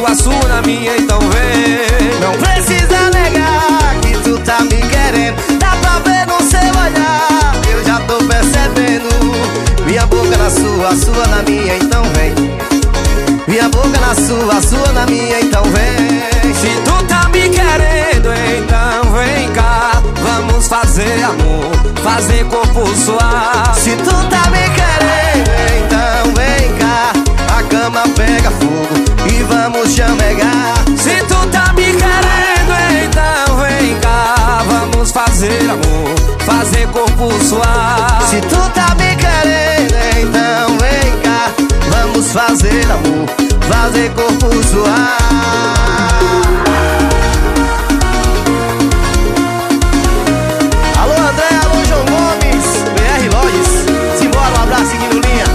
sua, sua na minha, então vem. Não precisa negar que tu tá me querendo. Dá pra ver no seu olhar, eu já tô percebendo. Minha boca na sua, sua na minha, então vem. Minha boca na sua na minha, então vem. Se tu tá me querendo, então vem cá. Vamos fazer amor, fazer corpo suar. Se tu tá me querendo, então vem cá. A cama pega fogo e vamos chamegar. Se tu tá me querendo, então vem cá. Vamos fazer amor, fazer corpo suar. Se tu tá me querendo, então vem cá. Vamos fazer amor, fazer corpo suar. Alô André, alô João Gomes, BR Lojas. Simbora, um abraço seguindo linha.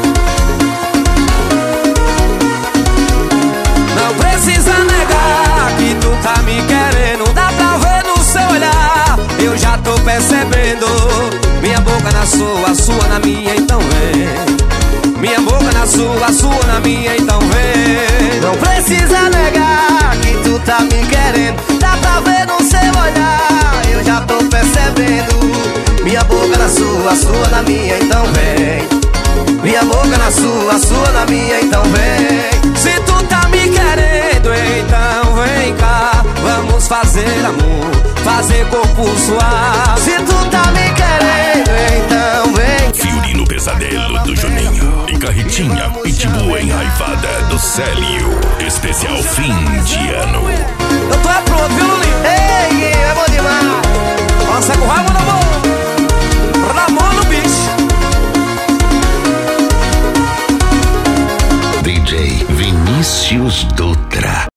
Não precisa negar que tu tá me querendo. Dá pra ver no seu olhar, eu já tô percebendo. Minha boca na sua na minha, então vem. Minha boca na sua na minha, então vem. Não precisa negar que tu tá me querendo. Dá pra ver no seu olhar, eu já tô percebendo. Minha boca na sua na minha, então vem. Minha boca na sua na minha, então vem. Se tu tá me querendo, então vem cá. Vamos fazer amor, fazer corpo suar. Se tu tá me querendo, então vem. Fiorino Pesadelo do Juninho e Carretinha Pitbull Enraivada do Célio. Especial fim de ano.